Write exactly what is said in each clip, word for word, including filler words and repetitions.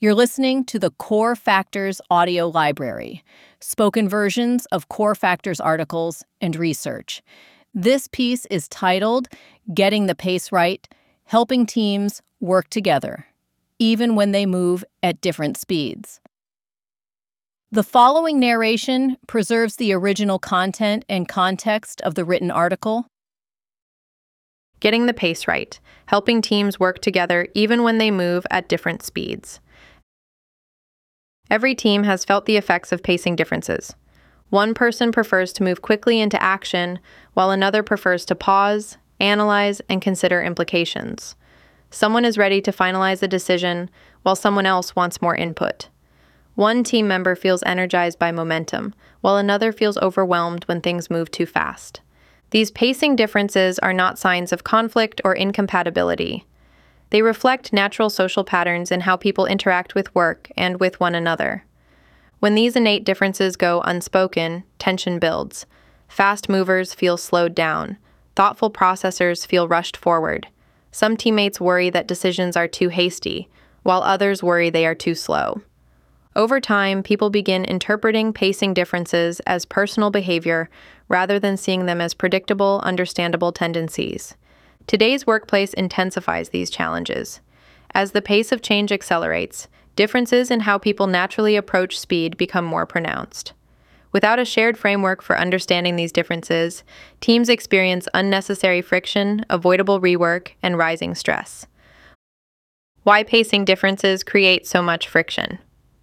You're listening to the Core Factors audio library, spoken versions of Core Factors articles and research. This piece is titled, Getting the Pace Right, Helping Teams Work Together, Even When They Move at Different Speeds. The following narration preserves the original content and context of the written article. Getting the Pace Right, Helping Teams Work Together Even When They Move at Different Speeds. Every team has felt the effects of pacing differences. One person prefers to move quickly into action, while another prefers to pause, analyze, and consider implications. Someone is ready to finalize a decision, while someone else wants more input. One team member feels energized by momentum, while another feels overwhelmed when things move too fast. These pacing differences are not signs of conflict or incompatibility. They reflect natural social patterns in how people interact with work and with one another. When these innate differences go unspoken, tension builds. Fast movers feel slowed down. Thoughtful processors feel rushed forward. Some teammates worry that decisions are too hasty, while others worry they are too slow. Over time, people begin interpreting pacing differences as personal behavior rather than seeing them as predictable, understandable tendencies. Today's workplace intensifies these challenges. As the pace of change accelerates, differences in how people naturally approach speed become more pronounced. Without a shared framework for understanding these differences, teams experience unnecessary friction, avoidable rework, and rising stress. Why pacing differences create so much friction?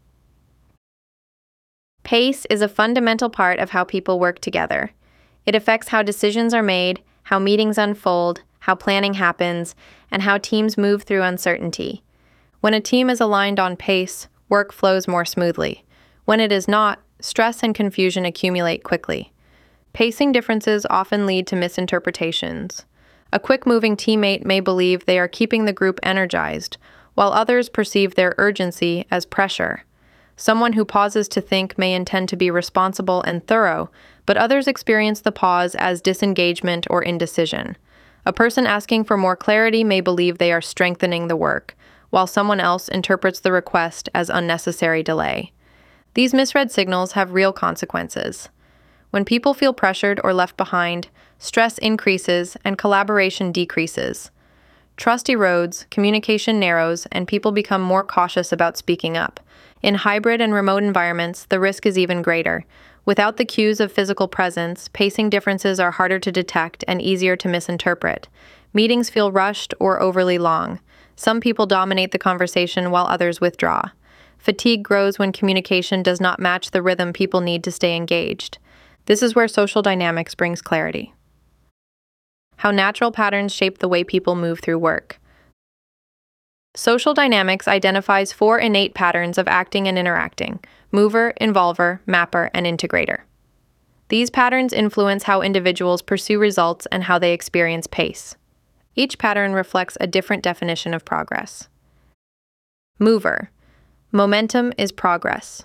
Pace is a fundamental part of how people work together. It affects how decisions are made, how meetings unfold, how planning happens, and how teams move through uncertainty. When a team is aligned on pace, work flows more smoothly. When it is not, stress and confusion accumulate quickly. Pacing differences often lead to misinterpretations. A quick-moving teammate may believe they are keeping the group energized, while others perceive their urgency as pressure. Someone who pauses to think may intend to be responsible and thorough, but others experience the pause as disengagement or indecision. A person asking for more clarity may believe they are strengthening the work, while someone else interprets the request as unnecessary delay. These misread signals have real consequences. When people feel pressured or left behind, stress increases and collaboration decreases. Trust erodes, communication narrows, and people become more cautious about speaking up. In hybrid and remote environments, the risk is even greater. Without the cues of physical presence, pacing differences are harder to detect and easier to misinterpret. Meetings feel rushed or overly long. Some people dominate the conversation while others withdraw. Fatigue grows when communication does not match the rhythm people need to stay engaged. This is where social dynamics brings clarity. How natural patterns shape the way people move through work. Social dynamics identifies four innate patterns of acting and interacting: mover, involver, mapper, and integrator. These patterns influence how individuals pursue results and how they experience pace. Each pattern reflects a different definition of progress. Mover. Momentum is progress.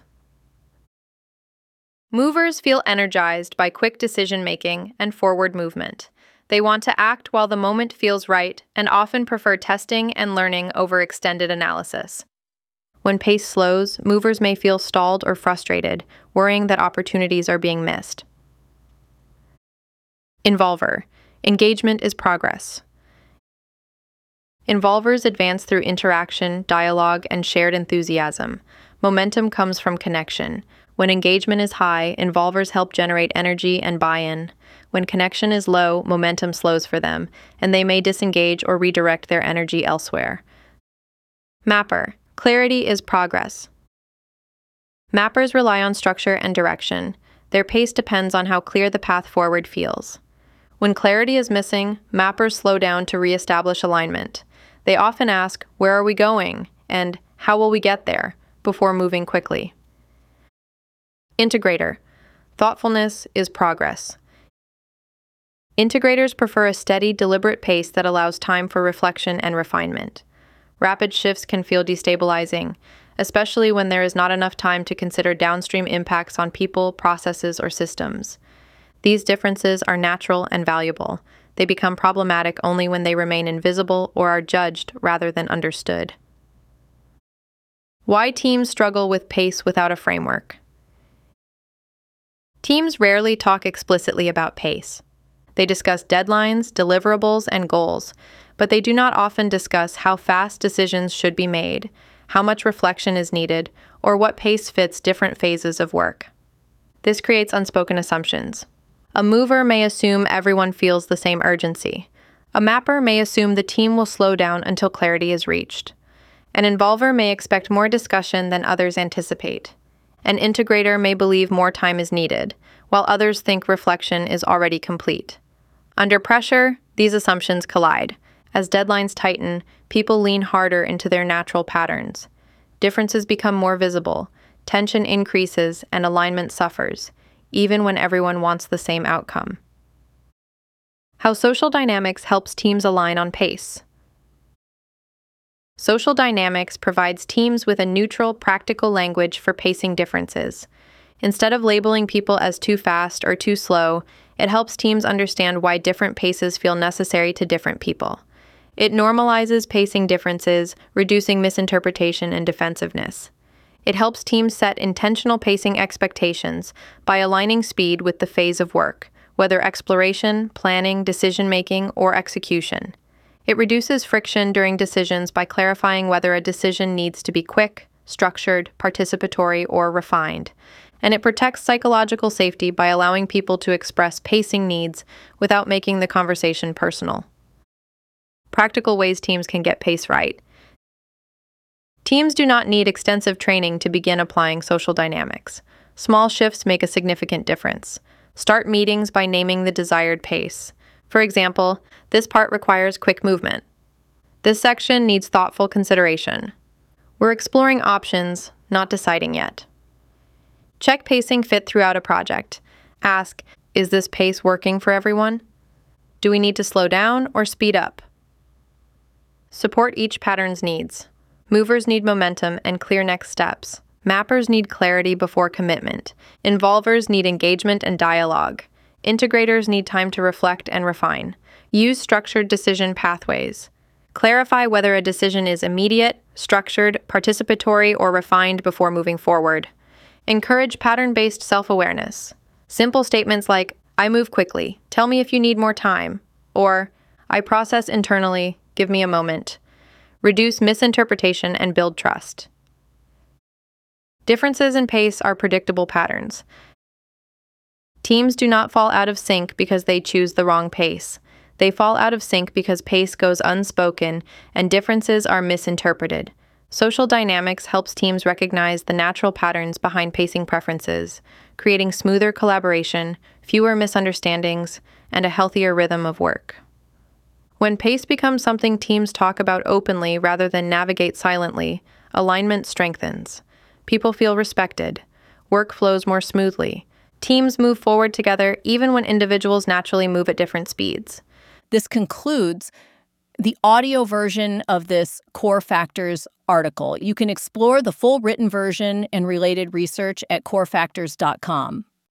Movers feel energized by quick decision-making and forward movement. They want to act while the moment feels right and often prefer testing and learning over extended analysis. When pace slows, movers may feel stalled or frustrated, worrying that opportunities are being missed. Involver. Engagement is progress. Involvers advance through interaction, dialogue, and shared enthusiasm. Momentum comes from connection. When engagement is high, involvers help generate energy and buy-in. When connection is low, momentum slows for them, and they may disengage or redirect their energy elsewhere. Mapper. Clarity is progress. Mappers rely on structure and direction. Their pace depends on how clear the path forward feels. When clarity is missing, mappers slow down to reestablish alignment. They often ask, "Where are we going?" and "How will we get there?" before moving quickly. Integrator. Thoughtfulness is progress. Integrators prefer a steady, deliberate pace that allows time for reflection and refinement. Rapid shifts can feel destabilizing, especially when there is not enough time to consider downstream impacts on people, processes, or systems. These differences are natural and valuable. They become problematic only when they remain invisible or are judged rather than understood. Why teams struggle with pace without a framework. Teams rarely talk explicitly about pace. They discuss deadlines, deliverables, and goals, but they do not often discuss how fast decisions should be made, how much reflection is needed, or what pace fits different phases of work. This creates unspoken assumptions. A mover may assume everyone feels the same urgency. A mapper may assume the team will slow down until clarity is reached. An involver may expect more discussion than others anticipate. An integrator may believe more time is needed, while others think reflection is already complete. Under pressure, these assumptions collide. As deadlines tighten, people lean harder into their natural patterns. Differences become more visible, tension increases, and alignment suffers, even when everyone wants the same outcome. How social dynamics helps teams align on pace. Social dynamics provides teams with a neutral, practical language for pacing differences. Instead of labeling people as too fast or too slow, it helps teams understand why different paces feel necessary to different people. It normalizes pacing differences, reducing misinterpretation and defensiveness. It helps teams set intentional pacing expectations by aligning speed with the phase of work, whether exploration, planning, decision-making, or execution. It reduces friction during decisions by clarifying whether a decision needs to be quick, structured, participatory, or refined. And it protects psychological safety by allowing people to express pacing needs without making the conversation personal. Practical ways teams can get pace right. Teams do not need extensive training to begin applying social dynamics. Small shifts make a significant difference. Start meetings by naming the desired pace. For example, this part requires quick movement. This section needs thoughtful consideration. We're exploring options, not deciding yet. Check pacing fit throughout a project. Ask, is this pace working for everyone? Do we need to slow down or speed up? Support each pattern's needs. Movers need momentum and clear next steps. Mappers need clarity before commitment. Involvers need engagement and dialogue. Integrators need time to reflect and refine. Use structured decision pathways. Clarify whether a decision is immediate, structured, participatory, or refined before moving forward. Encourage pattern-based self-awareness. Simple statements like, I move quickly, tell me if you need more time, or I process internally, give me a moment. Reduce misinterpretation and build trust. Differences in pace are predictable patterns. Teams do not fall out of sync because they choose the wrong pace. They fall out of sync because pace goes unspoken and differences are misinterpreted. Social dynamics helps teams recognize the natural patterns behind pacing preferences, creating smoother collaboration, fewer misunderstandings, and a healthier rhythm of work. When pace becomes something teams talk about openly rather than navigate silently, alignment strengthens. People feel respected. Work flows more smoothly. Teams move forward together even when individuals naturally move at different speeds. This concludes the audio version of this Core Factors article. You can explore the full written version and related research at core factors dot com.